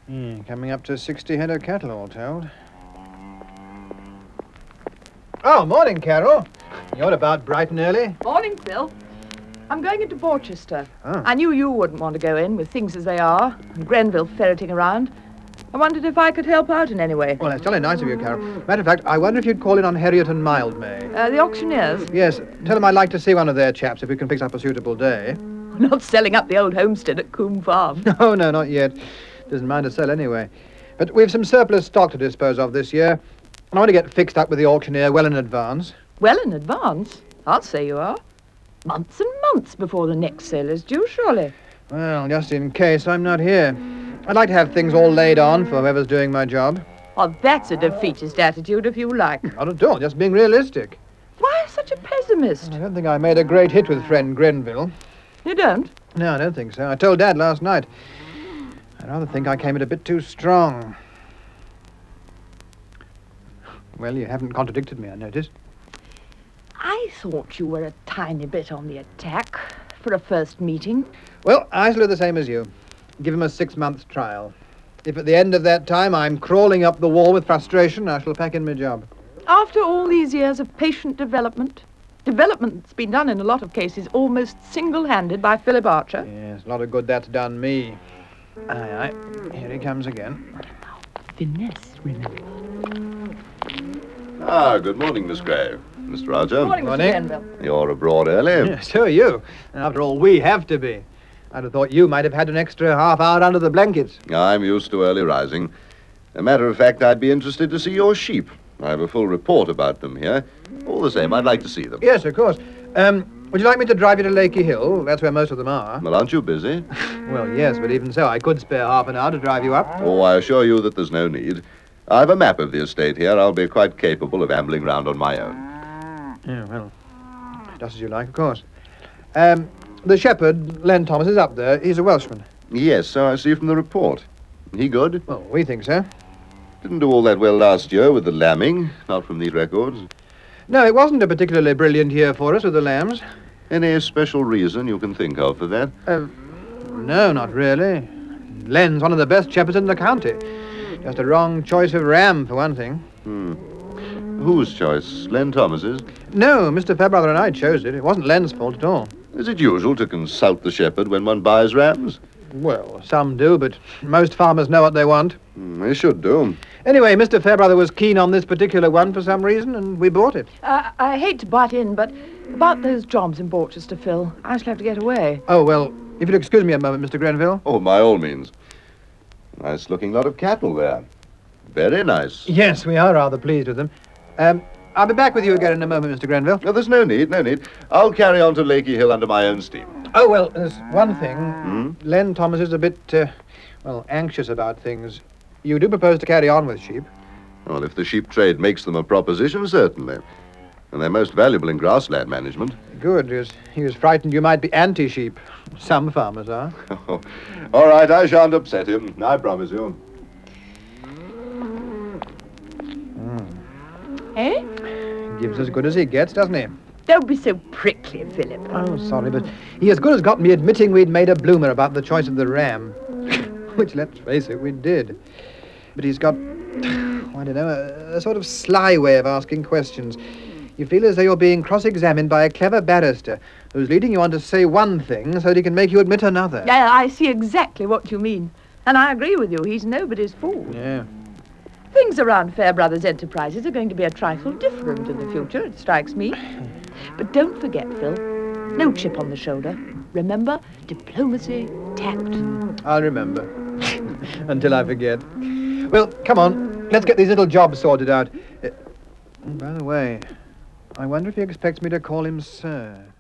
Coming up to 60 head of cattle, all told. Oh, morning, Carol. You're about bright and early. Morning, Phil. I'm going into Borchester. Oh. I knew you wouldn't want to go in with things as they are, and Grenville ferreting around. I wondered if I could help out in any way. Well, that's jolly nice of you, Carol. Matter of fact, I wonder if you'd call in on Harriet and Mildmay. The auctioneers? Yes, tell them I'd like to see one of their chaps if we can fix up a suitable day. Not selling up the old homestead at Coombe Farm. No, not yet. Doesn't mind to sell anyway. But we've some surplus stock to dispose of this year. And I want to get fixed up with the auctioneer well in advance. Well in advance? I'll say you are. Months and months before the next sale is due, surely. Well, just in case I'm not here. I'd like to have things all laid on for whoever's doing my job. Oh, that's a defeatist attitude, if you like. Not at all, just being realistic. Why such a pessimist? I don't think I made a great hit with friend Grenville. You don't? No, I don't think so. I told Dad last night. I rather think I came in a bit too strong. Well, you haven't contradicted me, I noticed. I thought you were a tiny bit on the attack for a first meeting. Well, I shall do the same as you. Give him a 6-month trial. If at the end of that time I'm crawling up the wall with frustration, I shall pack in my job. After all these years of patient development that's been done in a lot of cases almost single-handed by Philip Archer. Yes, a lot of good that's done me. Aye, here he comes again. Finesse, remember. Good morning, Miss Gray. Mr. Archer. Morning, Mr. Morning. Grenville. You're abroad early. Yeah, so are you. And after all, we have to be. I'd have thought you might have had an extra half hour under the blankets. I'm used to early rising. A matter of fact, I'd be interested to see your sheep. I have a full report about them here. All the same, I'd like to see them. Yes, of course. Would you like me to drive you to Lakey Hill? That's where most of them are. Well, aren't you busy? Well, yes, but even so, I could spare half an hour to drive you up. Oh, I assure you that there's no need. I've a map of the estate here. I'll be quite capable of ambling round on my own. Yeah, well, just as you like, of course. The shepherd, Len Thomas, is up there. He's a Welshman. Yes, so I see from the report. He good? Well, we think so. Didn't do all that well last year with the lambing, not from these records. No, it wasn't a particularly brilliant year for us with the lambs. Any special reason you can think of for that? No, not really. Len's one of the best shepherds in the county. Just a wrong choice of ram, for one thing. Whose choice? Len Thomas's? No, Mr. Fairbrother and I chose it. It wasn't Len's fault at all. Is it usual to consult the shepherd when one buys rams? Well, some do, but most farmers know what they want. They should do. Anyway, Mr. Fairbrother was keen on this particular one for some reason, and we bought it. I hate to butt in, but about those jobs in Borchester, Phil, I shall have to get away. Oh, well, if you'll excuse me a moment, Mr. Grenville. Oh, by all means. Nice-looking lot of cattle there. Very nice. Yes, we are rather pleased with them. I'll be back with you again in a moment, Mr. Grenville. No, there's no need. I'll carry on to Lakey Hill under my own steam. Oh, well, there's one thing. Len Thomas is a bit, anxious about things. You do propose to carry on with sheep? Well, if the sheep trade makes them a proposition, certainly. And they're most valuable in grassland management. Good. He was frightened you might be anti-sheep. Some farmers are. All right, I shan't upset him. I promise you. Eh? Gives as good as he gets, doesn't he? Don't be so prickly, Philip. Oh, sorry, but he as good as got me admitting we'd made a bloomer about the choice of the ram. Which, let's face it, we did. But he's got, I don't know, a sort of sly way of asking questions. You feel as though you're being cross-examined by a clever barrister who's leading you on to say one thing so that he can make you admit another. Yeah, I see exactly what you mean. And I agree with you. He's nobody's fool. Yeah. Things around Fairbrothers Enterprises are going to be a trifle different in the future, it strikes me. But don't forget, Phil, no chip on the shoulder. Remember, diplomacy, tact. I'll remember. Until I forget. Well, come on. Let's get these little jobs sorted out. By the way, I wonder if he expects me to call him sir.